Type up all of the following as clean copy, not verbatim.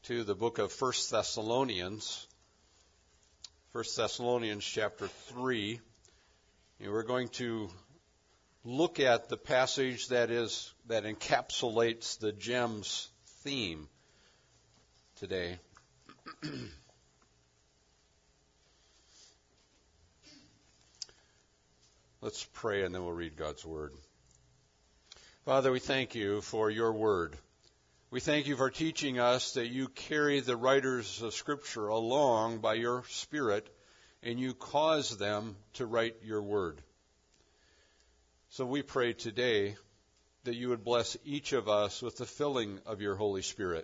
to the book of 1 Thessalonians. 1 Thessalonians chapter 3. And we're going to look at the passage that encapsulates the GEMS theme today. Let's pray and then we'll read God's Word. Father, we thank you for your Word. We thank you for teaching us that you carry the writers of Scripture along by your Spirit and you cause them to write your Word. So we pray today that you would bless each of us with the filling of your Holy Spirit,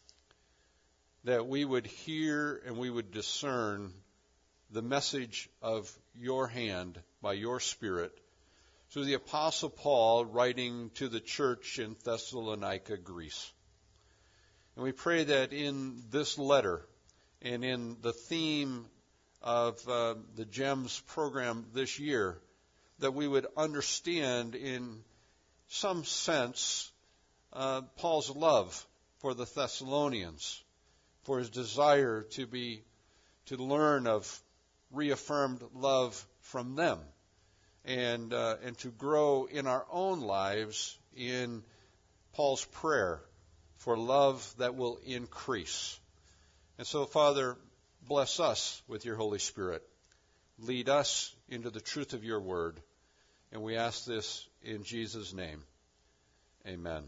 that we would hear and we would discern the message of your hand by your Spirit. So the Apostle Paul writing to the church in Thessalonica, Greece. And we pray that in this letter and in the theme of the GEMS program this year, that we would understand in some sense Paul's love for the Thessalonians, for his desire to learn of reaffirmed love from them, and to grow in our own lives in Paul's prayer for love that will increase. And so, Father, bless us with your Holy Spirit. Lead us into the truth of your word. And we ask this in Jesus' name. Amen.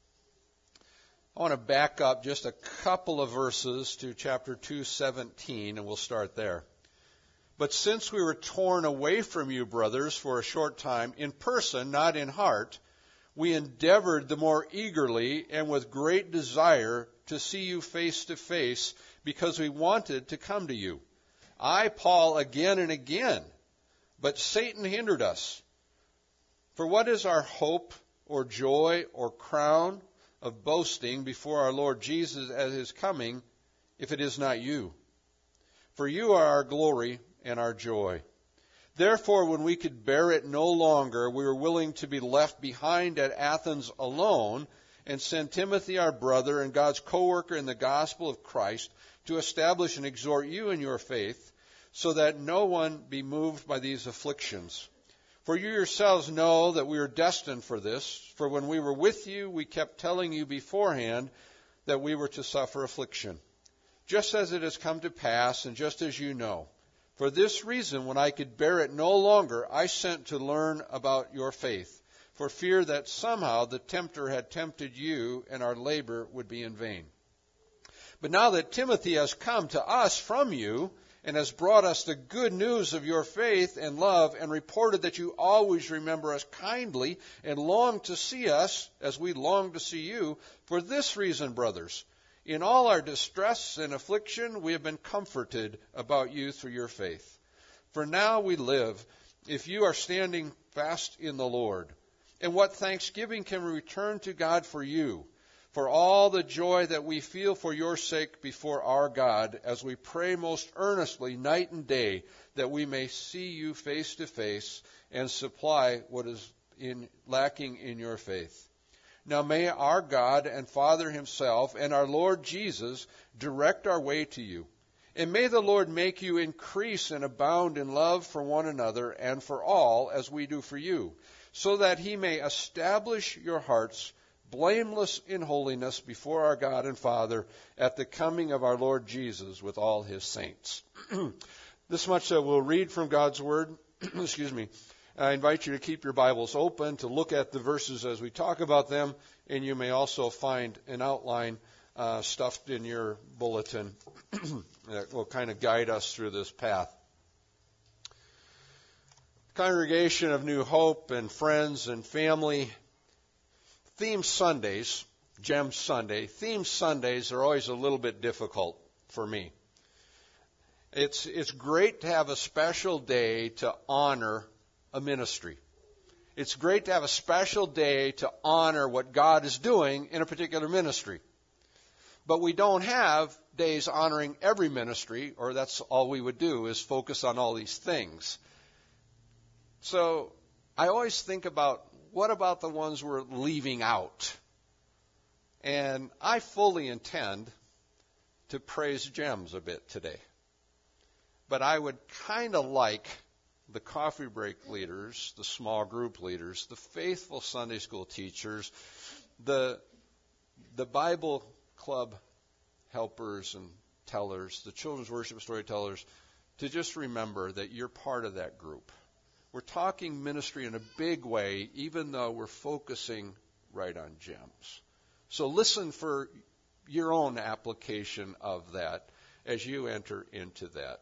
I want to back up just a couple of verses to chapter 2:17, and we'll start there. But since we were torn away from you, brothers, for a short time, in person, not in heart, we endeavored the more eagerly and with great desire to see you face to face, because we wanted to come to you. I, Paul, again and again, but Satan hindered us. For what is our hope or joy or crown of boasting before our Lord Jesus at his coming, if it is not you? For you are our glory and our joy. Therefore, when we could bear it no longer, we were willing to be left behind at Athens alone and send Timothy, our brother and God's co-worker in the gospel of Christ, to establish and exhort you in your faith, so that no one be moved by these afflictions. For you yourselves know that we are destined for this, for when we were with you, we kept telling you beforehand that we were to suffer affliction, just as it has come to pass, and just as you know. For this reason, when I could bear it no longer, I sent to learn about your faith, for fear that somehow the tempter had tempted you, and our labor would be in vain. But now that Timothy has come to us from you, and has brought us the good news of your faith and love, and reported that you always remember us kindly, and long to see us, as we long to see you, for this reason, brothers, in all our distress and affliction, we have been comforted about you through your faith. For now we live, if you are standing fast in the Lord. And what thanksgiving can we return to God for you, for all the joy that we feel for your sake before our God, as we pray most earnestly night and day, that we may see you face to face and supply what is lacking in your faith. Now may our God and Father himself and our Lord Jesus direct our way to you. And may the Lord make you increase and abound in love for one another and for all, as we do for you, so that he may establish your hearts blameless in holiness before our God and Father at the coming of our Lord Jesus with all his saints. This much that we'll read from God's Word. Excuse me. I invite you to keep your Bibles open, to look at the verses as we talk about them, and you may also find an outline stuffed in your bulletin that will kind of guide us through this path. Congregation of New Hope and friends and family, Theme Sundays, GEMS Sunday, Theme Sundays are always a little bit difficult for me. It's great to have a special day to honor a ministry. It's great to have a special day to honor what God is doing in a particular ministry. But we don't have days honoring every ministry, or that's all we would do is focus on all these things. So I always think about, what about the ones we're leaving out? And I fully intend to praise GEMS a bit today. But I would kind of like the coffee break leaders, the small group leaders, the faithful Sunday school teachers, the Bible club helpers and tellers, the children's worship storytellers, to just remember that you're part of that group. We're talking ministry in a big way, even though we're focusing right on GEMS. So listen for your own application of that as you enter into that.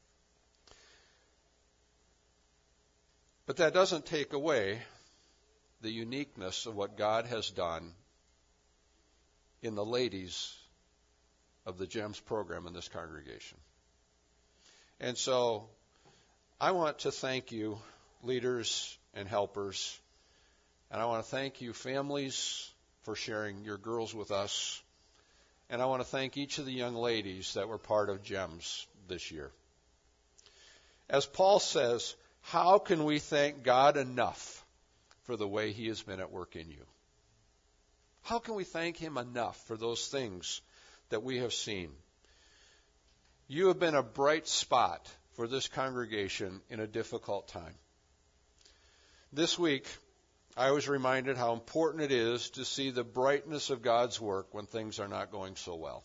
But that doesn't take away the uniqueness of what God has done in the ladies of the GEMS program in this congregation. And so I want to thank you, leaders and helpers, and I want to thank you, families, for sharing your girls with us. And I want to thank each of the young ladies that were part of GEMS this year. As Paul says, how can we thank God enough for the way He has been at work in you? How can we thank Him enough for those things that we have seen? You have been a bright spot for this congregation in a difficult time. This week, I was reminded how important it is to see the brightness of God's work when things are not going so well.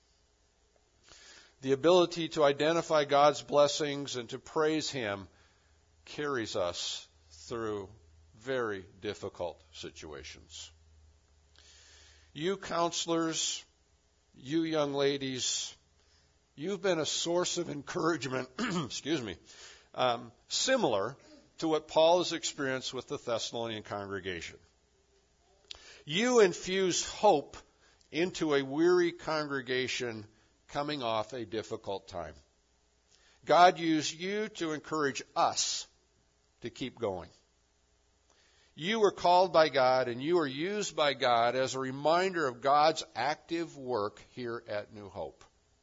The ability to identify God's blessings and to praise Him carries us through very difficult situations. You counselors, you young ladies, you've been a source of encouragement, similar to what Paul has experienced with the Thessalonian congregation. You infuse hope into a weary congregation coming off a difficult time. God used you to encourage us to keep going. You were called by God and you are used by God as a reminder of God's active work here at New Hope.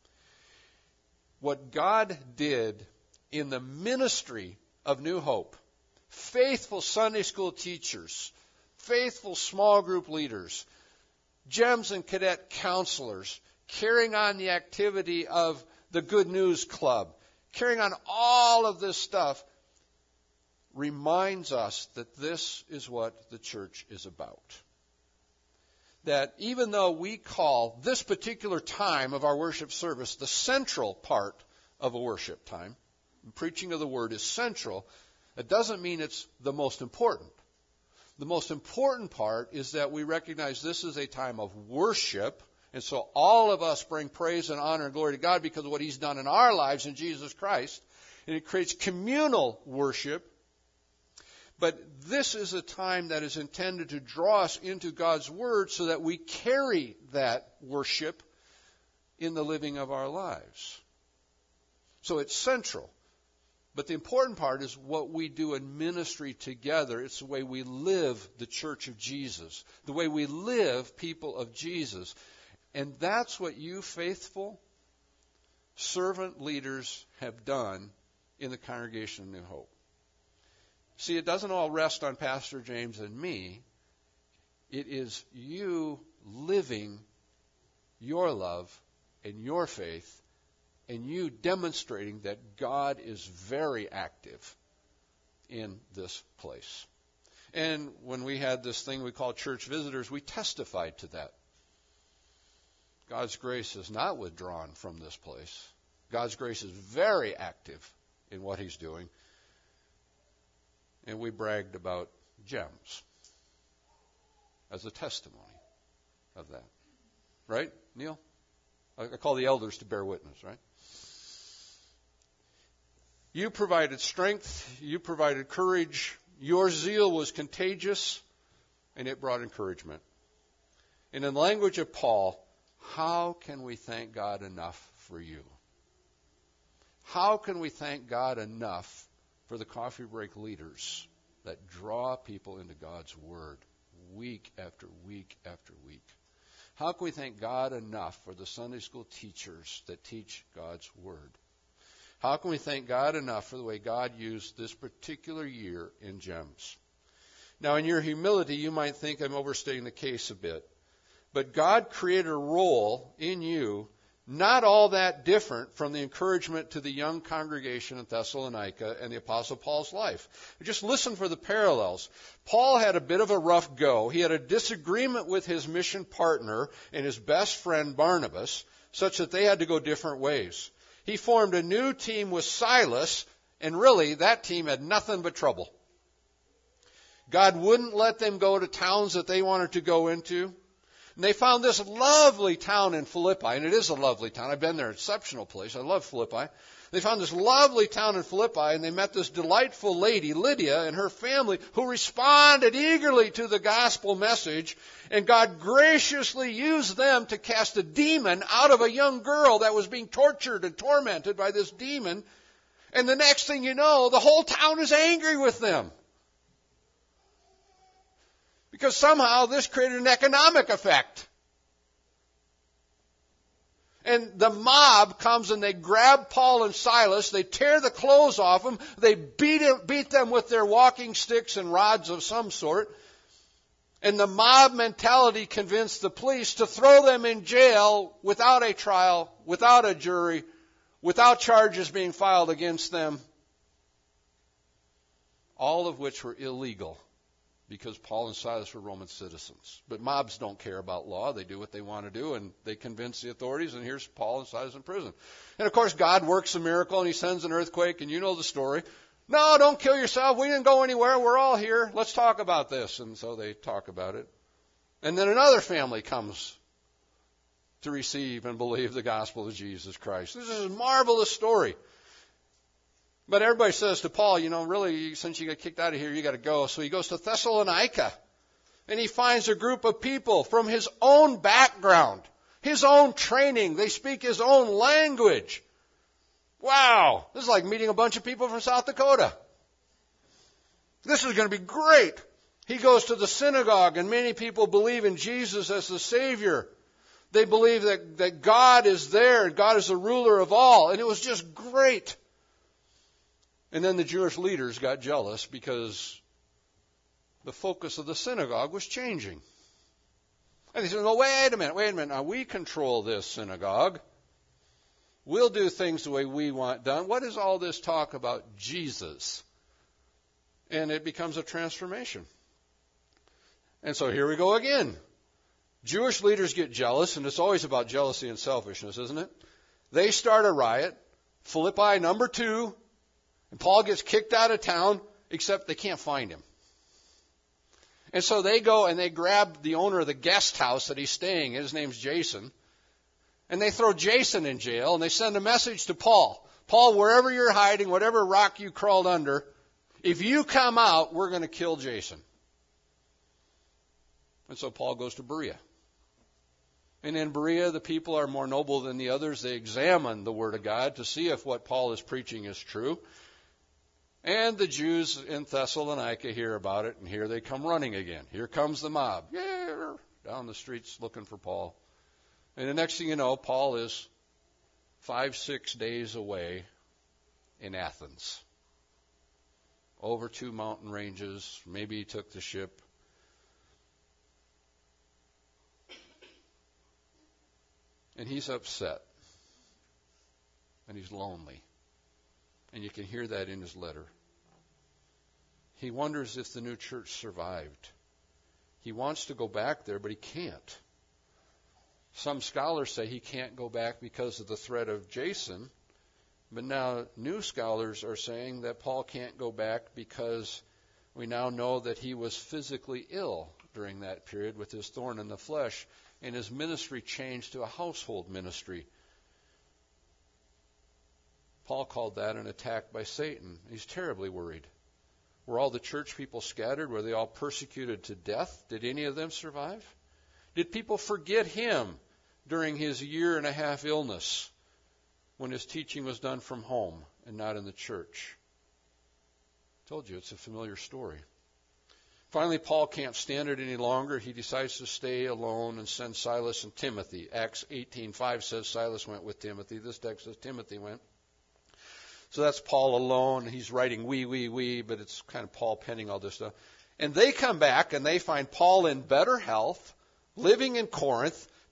What God did in the ministry of New Hope, faithful Sunday school teachers, faithful small group leaders, GEMS and cadet counselors, carrying on the activity of the Good News Club, carrying on all of this stuff, reminds us that this is what the church is about. That even though we call this particular time of our worship service the central part of a worship time, preaching of the Word is central, it doesn't mean it's the most important. The most important part is that we recognize this is a time of worship, and so all of us bring praise and honor and glory to God because of what He's done in our lives in Jesus Christ, and it creates communal worship. But this is a time that is intended to draw us into God's Word so that we carry that worship in the living of our lives. So it's central. But the important part is what we do in ministry together. It's the way we live the church of Jesus, the way we live people of Jesus. And that's what you faithful servant leaders have done in the congregation of New Hope. See, it doesn't all rest on Pastor James and me. It is you living your love and your faith, and you demonstrating that God is very active in this place. And when we had this thing we call church visitors, we testified to that. God's grace is not withdrawn from this place. God's grace is very active in what He's doing. And we bragged about GEMS as a testimony of that. Right, Neil? I call the elders to bear witness, right? You provided strength. You provided courage. Your zeal was contagious, and it brought encouragement. And in the language of Paul, how can we thank God enough for you? How can we thank God enough for the coffee break leaders that draw people into God's Word week after week after week? How can we thank God enough for the Sunday school teachers that teach God's Word? How can we thank God enough for the way God used this particular year in GEMS? Now, in your humility, you might think I'm overstating the case a bit. But God created a role in you not all that different from the encouragement to the young congregation in Thessalonica and the Apostle Paul's life. Just listen for the parallels. Paul had a bit of a rough go. He had a disagreement with his mission partner and his best friend Barnabas, such that they had to go different ways. He formed a new team with Silas, and really that team had nothing but trouble. God wouldn't let them go to towns that they wanted to go into. And they found this lovely town in Philippi, and it is a lovely town. I've been there, exceptional place. I love Philippi. They found this lovely town in Philippi, and they met this delightful lady, Lydia, and her family, who responded eagerly to the gospel message, and God graciously used them to cast a demon out of a young girl that was being tortured and tormented by this demon. And the next thing you know, the whole town is angry with them. Because somehow this created an economic effect. And the mob comes and they grab Paul and Silas, they tear the clothes off them, they beat them with their walking sticks and rods of some sort. And the mob mentality convinced the police to throw them in jail without a trial, without a jury, without charges being filed against them. All of which were illegal, because Paul and Silas were Roman citizens. But mobs don't care about law. They do what they want to do, and they convince the authorities, and here's Paul and Silas in prison. And, of course, God works a miracle, and he sends an earthquake, and you know the story. No, don't kill yourself. We didn't go anywhere. We're all here. Let's talk about this. And so they talk about it. And then another family comes to receive and believe the gospel of Jesus Christ. This is a marvelous story. But everybody says to Paul, really, since you got kicked out of here, you got to go. So he goes to Thessalonica, and he finds a group of people from his own background, his own training. They speak his own language. Wow, this is like meeting a bunch of people from South Dakota. This is going to be great. He goes to the synagogue, and many people believe in Jesus as the Savior. They believe that God is there, and God is the ruler of all. And it was just great. And then the Jewish leaders got jealous because the focus of the synagogue was changing. And they said, no, wait a minute. Now, we control this synagogue. We'll do things the way we want done. What is all this talk about Jesus? And it becomes a transformation. And so here we go again. Jewish leaders get jealous, and it's always about jealousy and selfishness, isn't it? They start a riot. Philippi number 2. And Paul gets kicked out of town, except they can't find him. And so they go and they grab the owner of the guest house that he's staying in. His name's Jason. And they throw Jason in jail, and they send a message to Paul. Paul, wherever you're hiding, whatever rock you crawled under, if you come out, we're going to kill Jason. And so Paul goes to Berea. And in Berea, the people are more noble than the others. They examine the Word of God to see if what Paul is preaching is true. And the Jews in Thessalonica hear about it, and here they come running again. Here comes the mob. Yeah, down the streets looking for Paul. And the next thing you know, Paul is 5-6 days away in Athens. Over 2 mountain ranges. Maybe he took the ship. And he's upset. And he's lonely. And you can hear that in his letter. He wonders if the new church survived. He wants to go back there, but he can't. Some scholars say he can't go back because of the threat of Jason. But now new scholars are saying that Paul can't go back because we now know that he was physically ill during that period with his thorn in the flesh, and his ministry changed to a household ministry. Paul called that an attack by Satan. He's terribly worried. Were all the church people scattered? Were they all persecuted to death? Did any of them survive? Did people forget him during his 1.5 year illness when his teaching was done from home and not in the church? I told you, it's a familiar story. Finally, Paul can't stand it any longer. He decides to stay alone and send Silas and Timothy. Acts 18:5 says Silas went with Timothy. This text says Timothy went. So that's Paul alone. He's writing we, but it's kind of Paul penning all this stuff. And they come back and they find Paul in better health, living in Corinth,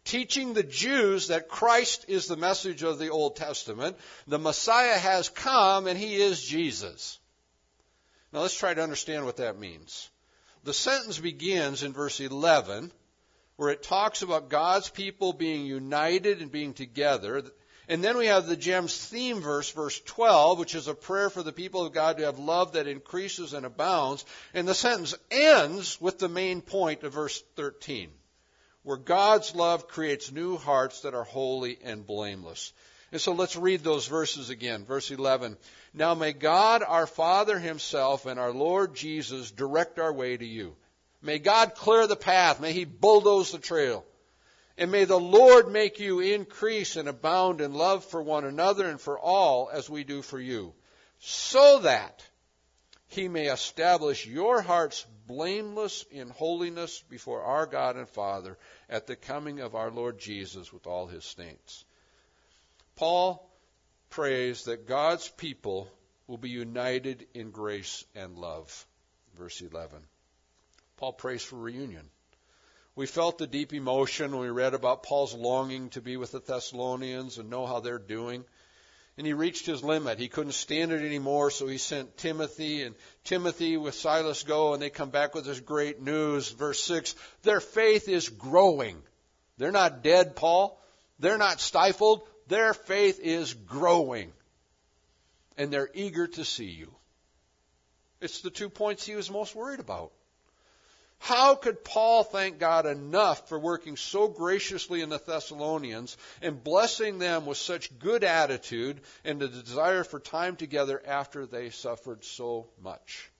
teaching the Jews that Christ is the message of the Old Testament. The Messiah has come, and he is Jesus. Now let's try to understand what that means. The sentence begins in verse 11, where it talks about God's people being united and being together. And then we have the GEMS theme verse, verse 12, which is a prayer for the people of God to have love that increases and abounds. And the sentence ends with the main point of verse 13, where God's love creates new hearts that are holy and blameless. And so let's read those verses again. Verse 11, now may God our Father himself and our Lord Jesus direct our way to you. May God clear the path. May he bulldoze the trail. And may the Lord make you increase and abound in love for one another and for all as we do for you, so that he may establish your hearts blameless in holiness before our God and Father at the coming of our Lord Jesus with all his saints. Paul prays that God's people will be united in grace and love. Verse 11. Paul prays for reunion. We felt the deep emotion when we read about Paul's longing to be with the Thessalonians and know how they're doing. And he reached his limit. He couldn't stand it anymore, so he sent Timothy. And Timothy with Silas go, and they come back with this great news. Verse 6, their faith is growing. They're not dead, Paul. They're not stifled. Their faith is growing. And they're eager to see you. It's the 2 points he was most worried about. How could Paul thank God enough for working so graciously in the Thessalonians and blessing them with such good attitude and the desire for time together after they suffered so much?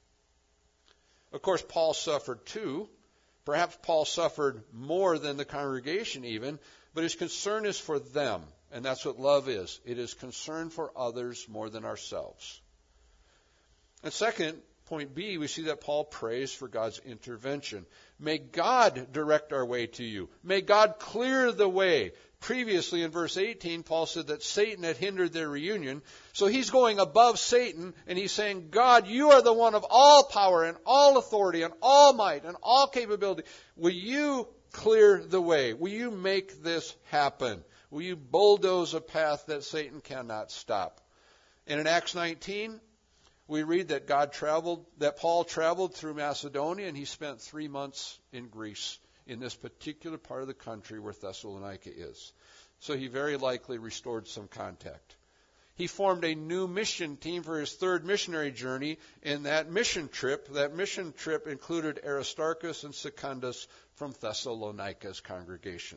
Of course, Paul suffered too. Perhaps Paul suffered more than the congregation even, but his concern is for them, and that's what love is. It is concern for others more than ourselves. And second, point B, we see that Paul prays for God's intervention. May God direct our way to you. May God clear the way. Previously in verse 18, Paul said that Satan had hindered their reunion. So he's going above Satan and he's saying, God, you are the one of all power and all authority and all might and all capability. Will you clear the way? Will you make this happen? Will you bulldoze a path that Satan cannot stop? And in Acts 19, we read that Paul traveled through Macedonia, and he spent 3 months in Greece, in this particular part of the country where Thessalonica is. So he very likely restored some contact. He formed a new mission team for his third missionary journey, and that mission trip included Aristarchus and Secundus from Thessalonica's congregation.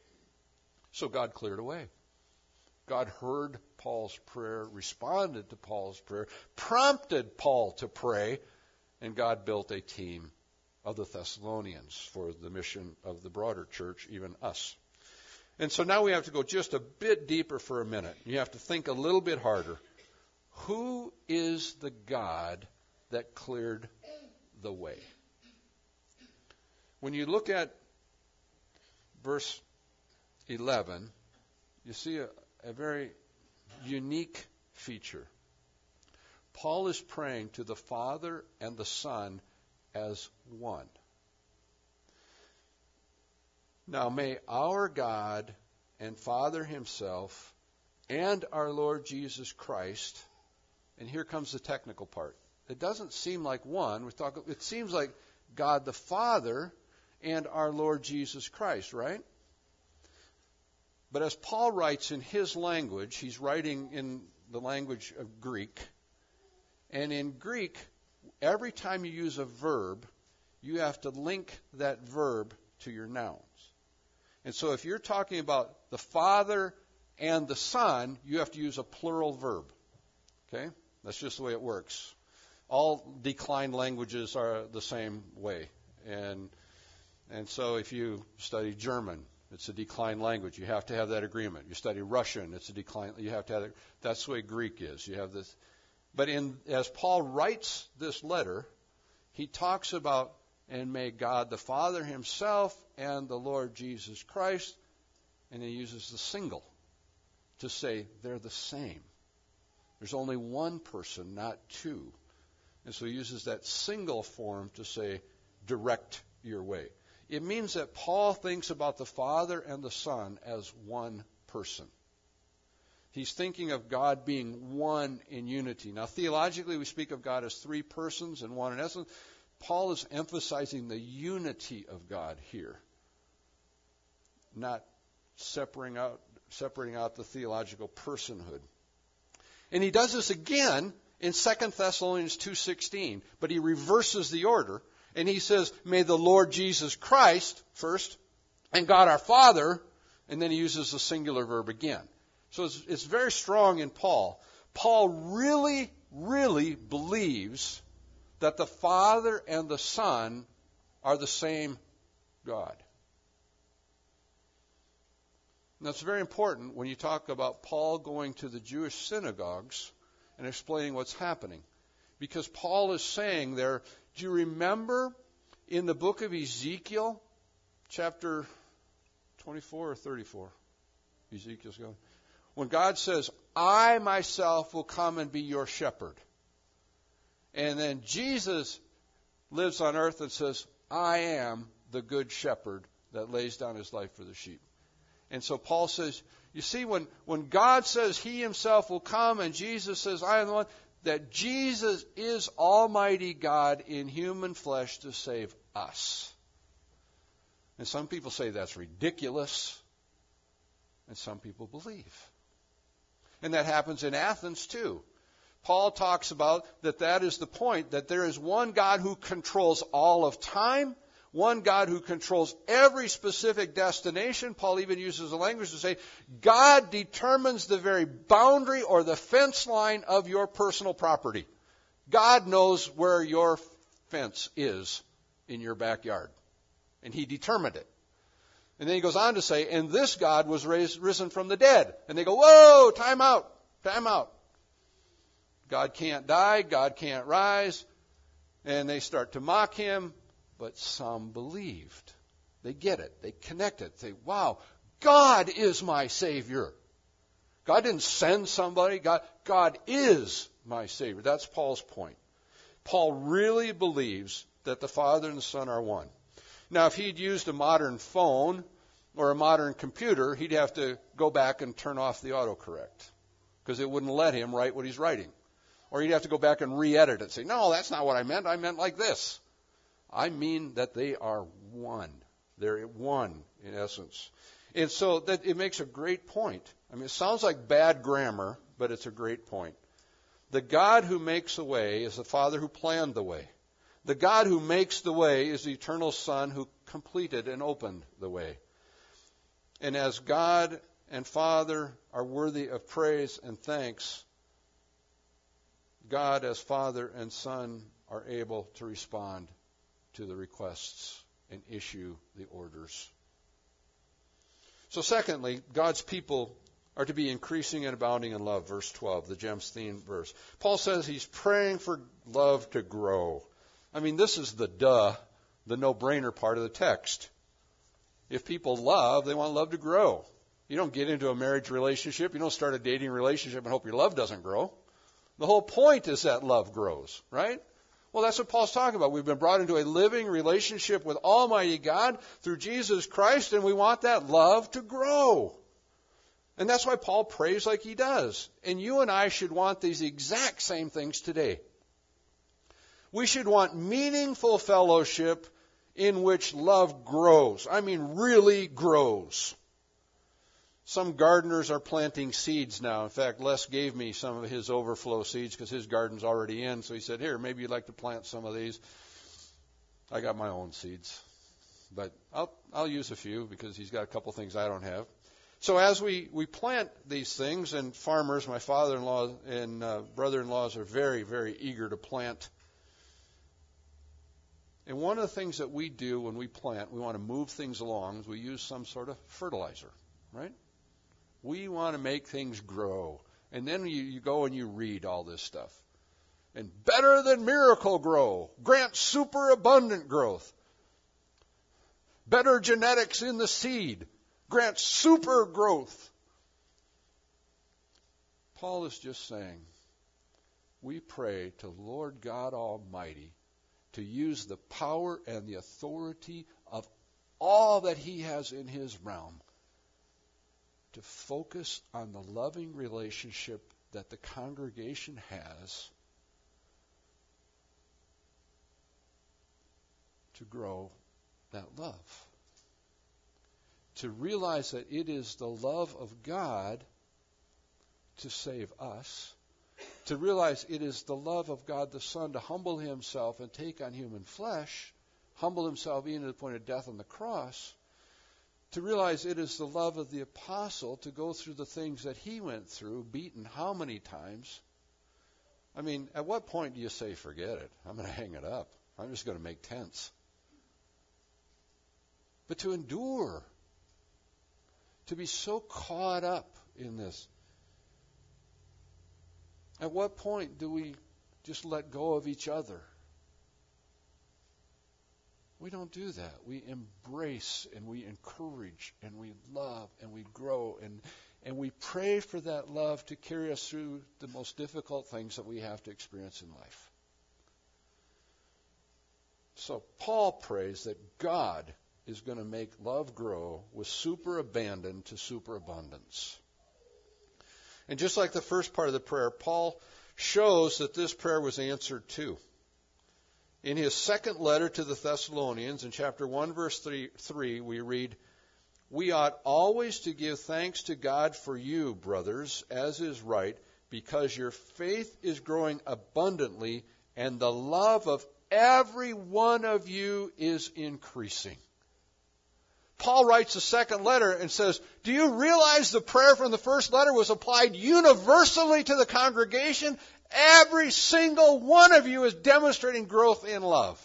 So God cleared a way. God heard Paul's prayer, responded to Paul's prayer, prompted Paul to pray, and God built a team of the Thessalonians for the mission of the broader church, even us. And so now we have to go just a bit deeper for a minute. You have to think a little bit harder. Who is the God that cleared the way? When you look at verse 11, you see a very unique feature. Paul is praying to the Father and the Son as one. Now may our God and Father himself and our Lord Jesus Christ, and here comes the technical part. It doesn't seem like one. It seems like God the Father and our Lord Jesus Christ, right? But as Paul writes in his language, he's writing in the language of Greek. And in Greek, every time you use a verb, you have to link that verb to your nouns. And so if you're talking about the Father and the Son, you have to use a plural verb. Okay? That's just the way it works. All declined languages are the same way. And so if you study German, it's a declined language. You have to have that agreement. You study Russian, it's a decline. You have to have that. That's the way Greek is. You have this. But as Paul writes this letter, he talks about, and may God the Father himself and the Lord Jesus Christ, and he uses the single to say they're the same. There's only one person, not two. And so he uses that single form to say, direct your way. It means that Paul thinks about the Father and the Son as one person. He's thinking of God being one in unity. Now, theologically, we speak of God as three persons and one in essence. Paul is emphasizing the unity of God here, not separating out the theological personhood. And he does this again in 2 Thessalonians 2:16, but he reverses the order, and he says, may the Lord Jesus Christ first, and God our Father, and then he uses the singular verb again. So it's very strong in Paul. Paul really, really believes that the Father and the Son are the same God. And that's very important when you talk about Paul going to the Jewish synagogues and explaining what's happening. Because Paul is saying there, do you remember in the book of Ezekiel, chapter 24 or 34? Ezekiel's going. When God says, I myself will come and be your shepherd. And then Jesus lives on earth and says, I am the good shepherd that lays down his life for the sheep. And so Paul says, you see, when God says he himself will come and Jesus says, I am the one, that Jesus is Almighty God in human flesh to save us. And some people say that's ridiculous. And some people believe. And that happens in Athens too. Paul talks about that is the point, that there is one God who controls all of time, one God who controls every specific destination. Paul even uses the language to say, God determines the very boundary or the fence line of your personal property. God knows where your fence is in your backyard. And he determined it. And then he goes on to say, and this God was risen from the dead. And they go, whoa, time out. God can't die, God can't rise. And they start to mock him. But some believed. They get it. They connect it. They say, wow, God is my Savior. God didn't send somebody. God is my Savior. That's Paul's point. Paul really believes that the Father and the Son are one. Now, if he'd used a modern phone or a modern computer, he'd have to go back and turn off the autocorrect because it wouldn't let him write what he's writing. Or he'd have to go back and re-edit it and say, no, that's not what I meant. I meant like this. I mean that they are one. They're one in essence. And so that it makes a great point. I mean, it sounds like bad grammar, but it's a great point. The God who makes a way is the Father who planned the way. The God who makes the way is the eternal Son who completed and opened the way. And as God and Father are worthy of praise and thanks, God as Father and Son are able to respond to the requests and issue the orders. So secondly, God's people are to be increasing and abounding in love, verse 12, the Gems theme verse. Paul says he's praying for love to grow. I mean, this is the no-brainer part of the text. If people love, they want love to grow. You don't get into a marriage relationship, you don't start a dating relationship and hope your love doesn't grow. The whole point is that love grows, right? Well, that's what Paul's talking about. We've been brought into a living relationship with Almighty God through Jesus Christ, and we want that love to grow. And that's why Paul prays like he does. And you and I should want these exact same things today. We should want meaningful fellowship in which love grows. I mean, really grows. Some gardeners are planting seeds now. In fact, Les gave me some of his overflow seeds because his garden's already in. So he said, here, maybe you'd like to plant some of these. I got my own seeds. But I'll use a few because he's got a couple things I don't have. So as we plant these things, and farmers, my father-in-law and brother-in-laws are very, very eager to plant. And one of the things that we do when we plant, we want to move things along, is we use some sort of fertilizer, right? We want to make things grow. And then you go and you read all this stuff. And better than miracle grow, grant superabundant growth. Better genetics in the seed, grant super growth. Paul is just saying, we pray to Lord God Almighty to use the power and the authority of all that he has in his realm, to focus on the loving relationship that the congregation has to grow that love. To realize that it is the love of God to save us. To realize it is the love of God the Son to humble himself and take on human flesh, humble himself even to the point of death on the cross. To realize it is the love of the apostle to go through the things that he went through, beaten how many times? I mean, at what point do you say, forget it, I'm going to hang it up, I'm just going to make tents? But to endure, to be so caught up in this. At what point do we just let go of each other? We don't do that. We embrace and we encourage and we love and we grow and we pray for that love to carry us through the most difficult things that we have to experience in life. So Paul prays that God is going to make love grow with superabundance to superabundance. And just like the first part of the prayer, Paul shows that this prayer was answered too. In his second letter to the Thessalonians, in chapter 1, verse 3, we read, "We ought always to give thanks to God for you, brothers, as is right, because your faith is growing abundantly, and the love of every one of you is increasing." Paul writes the second letter and says, do you realize the prayer from the first letter was applied universally to the congregation? Every single one of you is demonstrating growth in love.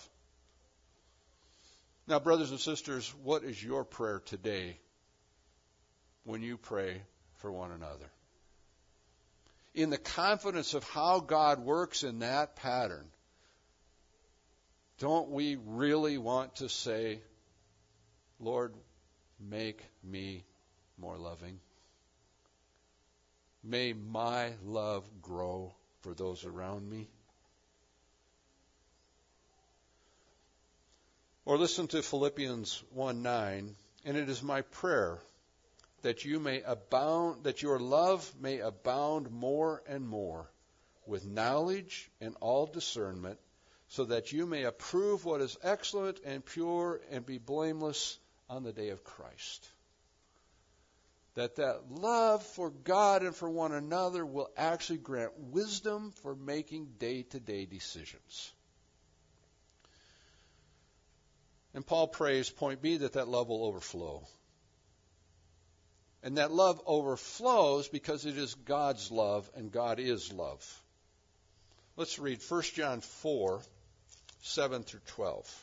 Now, brothers and sisters, what is your prayer today when you pray for one another? In the confidence of how God works in that pattern, don't we really want to say, Lord, make me more loving? May my love grow for those around me. Or listen to Philippians 1:9, and it is my prayer that you may abound, that your love may abound more and more with knowledge and all discernment, so that you may approve what is excellent and pure and be blameless on the day of Christ. That love for God and for one another will actually grant wisdom for making day-to-day decisions. And Paul prays, point B, that love will overflow. And that love overflows because it is God's love, and God is love. Let's read 1 John 4, 7 through 12.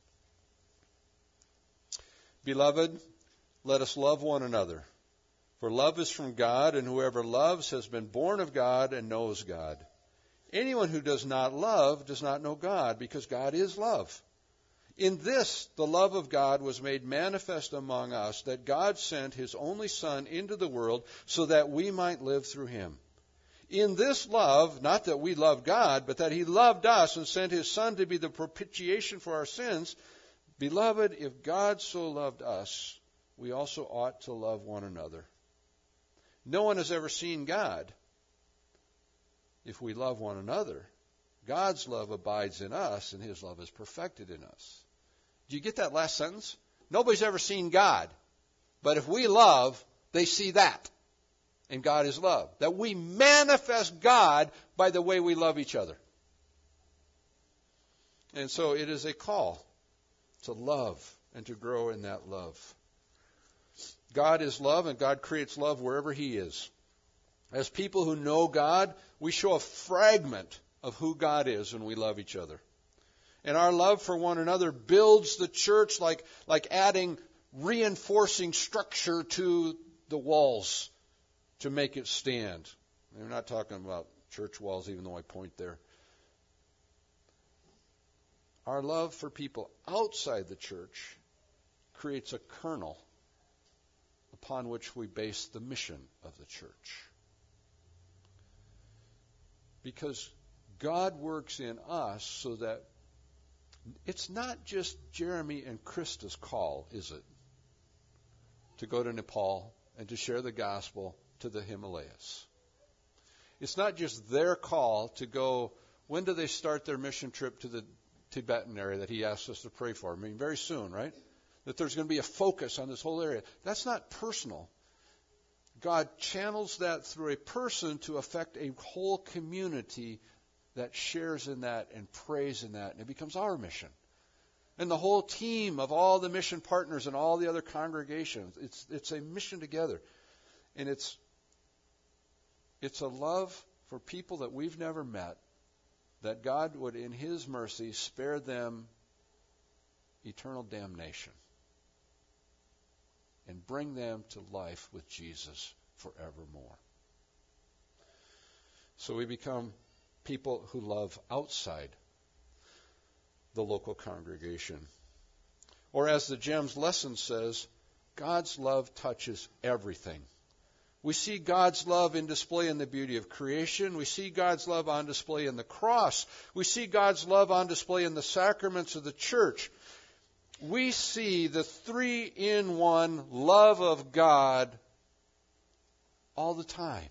Beloved, let us love one another. For love is from God, and whoever loves has been born of God and knows God. Anyone who does not love does not know God, because God is love. In this, the love of God was made manifest among us, that God sent his only Son into the world so that we might live through him. In this love, not that we love God, but that he loved us and sent his Son to be the propitiation for our sins. Beloved, if God so loved us, we also ought to love one another. No one has ever seen God. If we love one another, God's love abides in us, and his love is perfected in us. Do you get that last sentence? Nobody's ever seen God. But if we love, they see that. And God is love. That we manifest God by the way we love each other. And so it is a call to love and to grow in that love. God is love, and God creates love wherever he is. As people who know God, we show a fragment of who God is when we love each other. And our love for one another builds the church like adding reinforcing structure to the walls to make it stand. We're not talking about church walls, even though I point there. Our love for people outside the church creates a kernel upon which we base the mission of the church. Because God works in us so that It's not just Jeremy and Krista's call, is it? To go to Nepal and to share the gospel to the Himalayas. It's not just their call to go. When do they start their mission trip to the Tibetan area that he asked us to pray for? I mean, very soon, right? That there's going to be a focus on this whole area. That's not personal. God channels that through a person to affect a whole community that shares in that and prays in that, and it becomes our mission. And the whole team of all the mission partners and all the other congregations, it's a mission together. And it's a love for people that we've never met, that God would, in His mercy, spare them eternal damnation and bring them to life with Jesus forevermore. So we become people who love outside the local congregation. Or as the GEMS lesson says, God's love touches everything. We see God's love in display in the beauty of creation. We see God's love on display in the cross. We see God's love on display in the sacraments of the church. We see the three-in-one love of God all the time.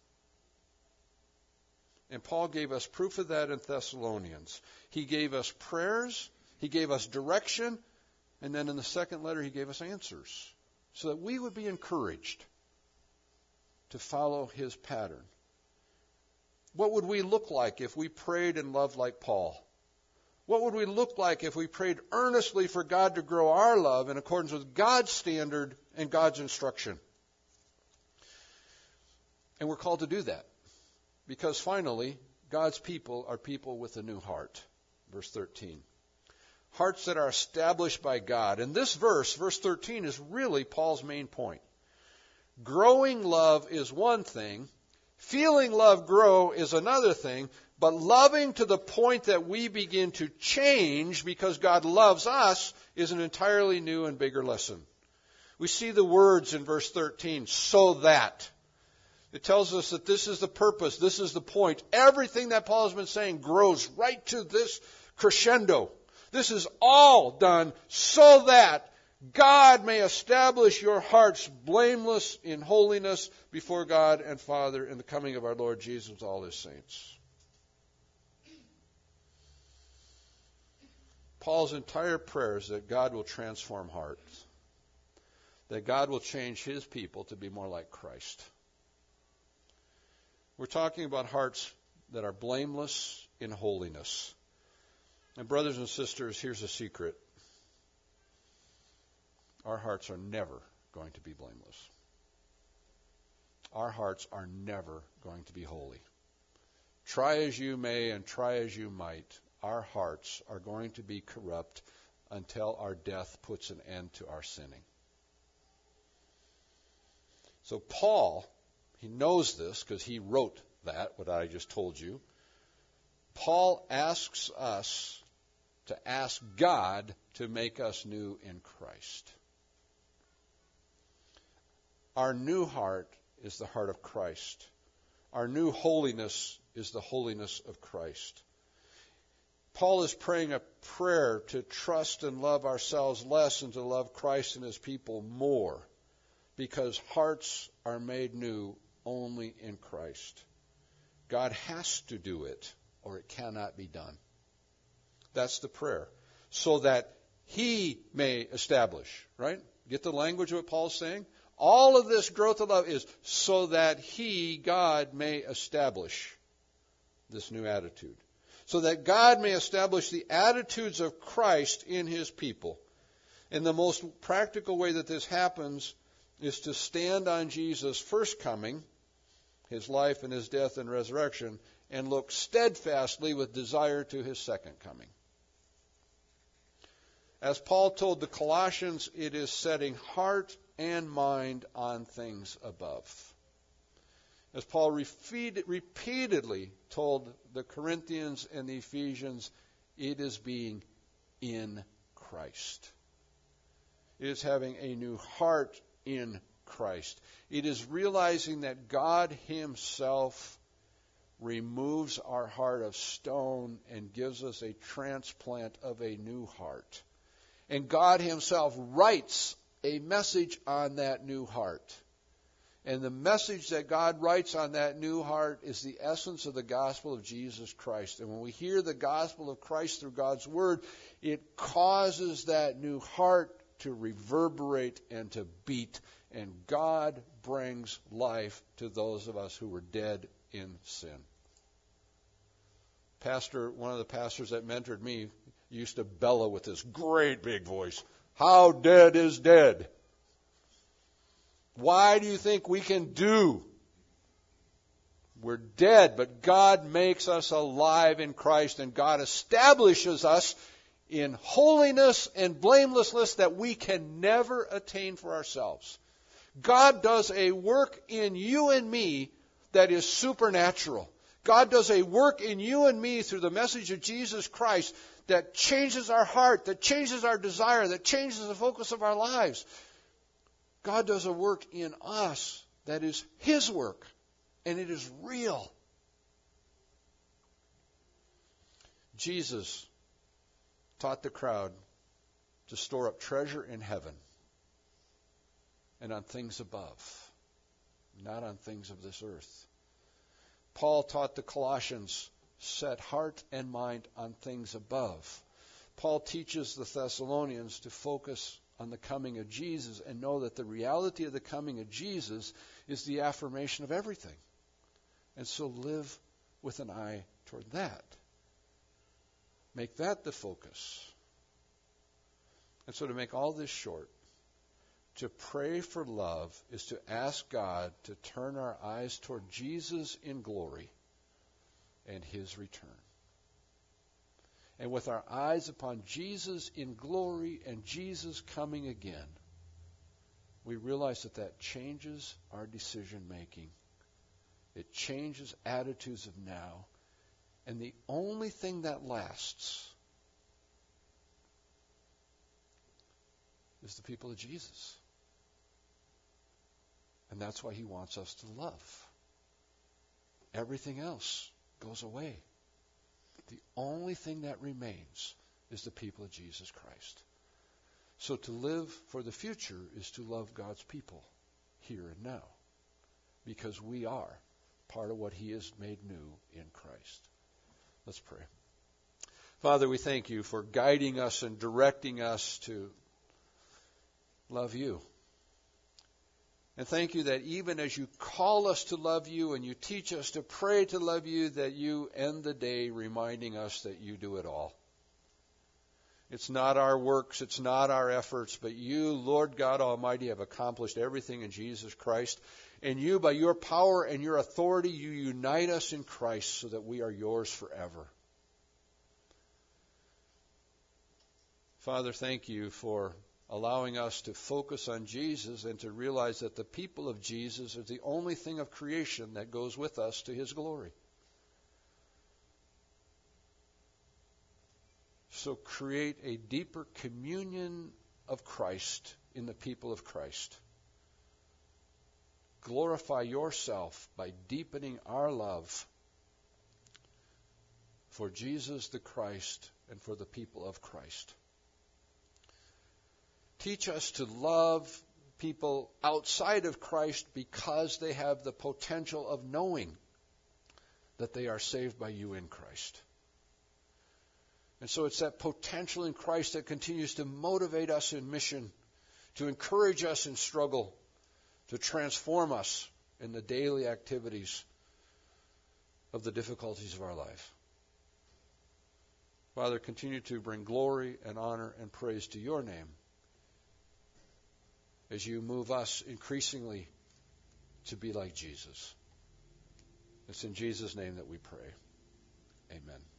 And Paul gave us proof of that in Thessalonians. He gave us prayers, he gave us direction, and then in the second letter he gave us answers so that we would be encouraged to follow his pattern. What would we look like if we prayed and loved like Paul? What would we look like if we prayed earnestly for God to grow our love in accordance with God's standard and God's instruction? And we're called to do that. Because finally, God's people are people with a new heart. Verse 13. Hearts that are established by God. And this verse, verse 13, is really Paul's main point. Growing love is one thing. Feeling love grow is another thing. But loving to the point that we begin to change because God loves us is an entirely new and bigger lesson. We see the words in verse 13, so that. It tells us that this is the purpose, this is the point. Everything that Paul has been saying grows right to this crescendo. This is all done so that God may establish your hearts blameless in holiness before God and Father in the coming of our Lord Jesus with all his saints. Paul's entire prayer is that God will transform hearts, that God will change his people to be more like Christ. We're talking about hearts that are blameless in holiness. And brothers and sisters, here's a secret. Our hearts are never going to be blameless. Our hearts are never going to be holy. Try as you may and try as you might, our hearts are going to be corrupt until our death puts an end to our sinning. So Paul, he knows this because he wrote that, what I just told you. Paul asks us to ask God to make us new in Christ. Our new heart is the heart of Christ. Our new holiness is the holiness of Christ. Paul is praying a prayer to trust and love ourselves less and to love Christ and his people more, because hearts are made new only in Christ. God has to do it, or it cannot be done. That's the prayer. So that he may establish, right? Get the language of what Paul's saying? All of this growth of love is so that he, God, may establish this new attitude. So that God may establish the attitudes of Christ in his people. And the most practical way that this happens is to stand on Jesus' first coming, his life and his death and resurrection, and look steadfastly with desire to his second coming. As Paul told the Colossians, it is setting heart and mind on things above. As Paul repeatedly told the Corinthians and the Ephesians, it is being in Christ. It is having a new heart in Christ. It is realizing that God himself removes our heart of stone and gives us a transplant of a new heart. And God himself writes a message on that new heart. And the message that God writes on that new heart is the essence of the gospel of Jesus Christ. And when we hear the gospel of Christ through God's word, it causes that new heart to reverberate and to beat. And God brings life to those of us who were dead in sin. One of the pastors that mentored me used to bellow with this great big voice, "How dead is dead?" Why do you think we can do? We're dead, but God makes us alive in Christ, and God establishes us in holiness and blamelessness that we can never attain for ourselves. God does a work in you and me that is supernatural. God does a work in you and me through the message of Jesus Christ that changes our heart, that changes our desire, that changes the focus of our lives. God does a work in us that is his work, and it is real. Jesus taught the crowd to store up treasure in heaven and on things above, not on things of this earth. Paul taught the Colossians, set heart and mind on things above. Paul teaches the Thessalonians to focus on the coming of Jesus and know that the reality of the coming of Jesus is the affirmation of everything. And so live with an eye toward that. Make that the focus. And so to make all this short, to pray for love is to ask God to turn our eyes toward Jesus in glory and his return. And with our eyes upon Jesus in glory and Jesus coming again, we realize that that changes our decision making. It changes attitudes of now. And the only thing that lasts is the people of Jesus. And that's why he wants us to love. Everything else goes away. The only thing that remains is the people of Jesus Christ. So to live for the future is to love God's people here and now, because we are part of what he has made new in Christ. Let's pray. Father, we thank you for guiding us and directing us to love you. And thank you that even as you call us to love you and you teach us to pray to love you, that you end the day reminding us that you do it all. It's not our works, it's not our efforts, but you, Lord God Almighty, have accomplished everything in Jesus Christ. And you, by your power and your authority, you unite us in Christ so that we are yours forever. Father, thank you for allowing us to focus on Jesus and to realize that the people of Jesus is the only thing of creation that goes with us to his glory. So create a deeper communion of Christ in the people of Christ. Glorify yourself by deepening our love for Jesus the Christ and for the people of Christ. Teach us to love people outside of Christ because they have the potential of knowing that they are saved by you in Christ. And so it's that potential in Christ that continues to motivate us in mission, to encourage us in struggle, to transform us in the daily activities of the difficulties of our life. Father, continue to bring glory and honor and praise to your name as you move us increasingly to be like Jesus. It's in Jesus' name that we pray. Amen.